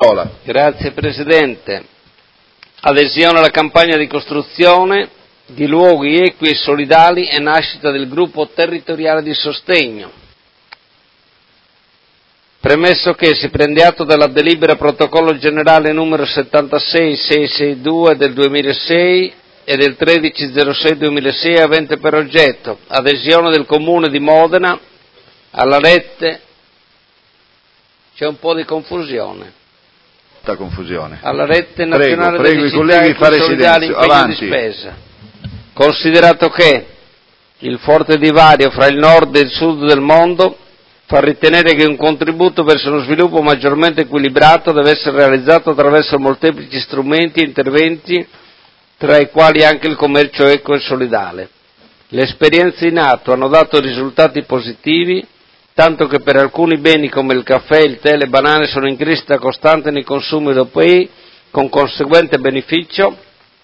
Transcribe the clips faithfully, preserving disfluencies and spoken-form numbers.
Grazie Presidente. Adesione alla campagna di costruzione di luoghi equi e solidali e nascita del gruppo territoriale di sostegno. Premesso che si prende atto della delibera protocollo generale numero settantasei seicentosessantadue del duemilasei e del tredici zero sei duemilasei avente per oggetto adesione del Comune di Modena alla rete, c'è un po' di confusione. confusione. Alla rete nazionale prego, delle prego, città i colleghi solidali impegno Avanti. di spesa. Considerato che il forte divario fra il nord e il sud del mondo fa ritenere che un contributo verso uno sviluppo maggiormente equilibrato deve essere realizzato attraverso molteplici strumenti e interventi, tra i quali anche il commercio equo e solidale. Le esperienze in atto hanno dato risultati positivi, tanto che per alcuni beni come il caffè, il tè e le banane sono in crescita costante nei consumi europei, con conseguente beneficio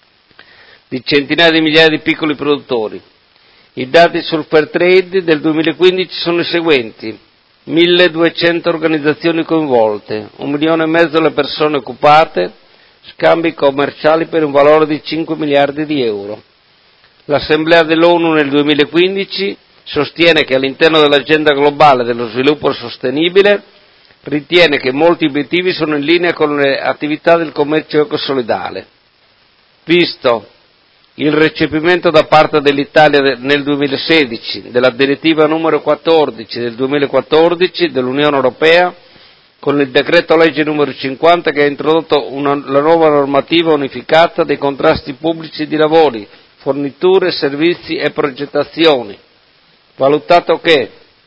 di centinaia di migliaia di piccoli produttori. I dati sul Fair Trade del duemilaquindici sono i seguenti: milleduecento organizzazioni coinvolte, un milione e mezzo le persone occupate, scambi commerciali per un valore di cinque miliardi di euro. L'Assemblea dell'ONU nel duemilaquindici sostiene che all'interno dell'agenda globale dello sviluppo sostenibile ritiene che molti obiettivi sono in linea con le attività del commercio ecosolidale. Visto il recepimento da parte dell'Italia nel duemilasedici della direttiva numero quattordici del duemilaquattordici dell'Unione Europea, con il decreto legge numero cinquanta che ha introdotto una, la nuova normativa unificata dei contratti pubblici di lavori, forniture, servizi e progettazioni, valutato che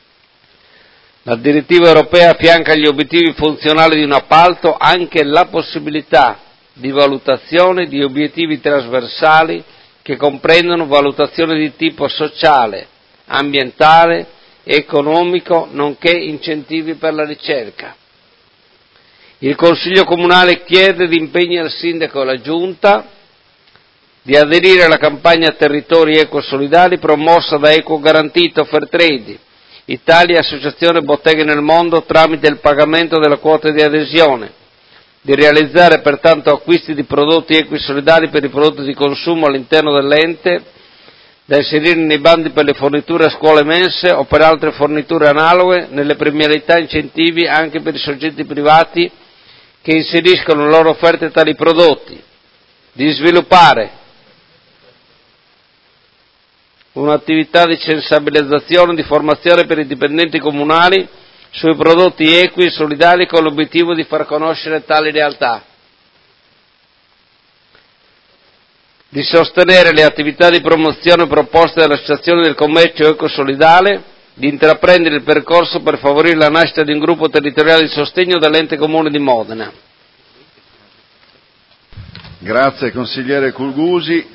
la direttiva europea affianca agli obiettivi funzionali di un appalto anche la possibilità di valutazione di obiettivi trasversali che comprendono valutazioni di tipo sociale, ambientale, economico, nonché incentivi per la ricerca. Il Consiglio Comunale chiede di impegni al Sindaco e alla Giunta di aderire alla campagna Territori Ecosolidali promossa da Equo Garantito Fair Trade, Italia Associazione Botteghe nel Mondo tramite il pagamento della quota di adesione, di realizzare pertanto acquisti di prodotti equi solidali per i prodotti di consumo all'interno dell'ente, da inserire nei bandi per le forniture a scuole mense o per altre forniture analoghe, nelle premialità e incentivi anche per i soggetti privati che inseriscono nelle loro offerte tali prodotti, di sviluppare un'attività di sensibilizzazione e di formazione per i dipendenti comunali sui prodotti equi e solidali con l'obiettivo di far conoscere tali realtà, di sostenere le attività di promozione proposte dall'Associazione del Commercio Ecosolidale, di intraprendere il percorso per favorire la nascita di un gruppo territoriale di sostegno dell'ente comune di Modena. Grazie consigliere Culgusi.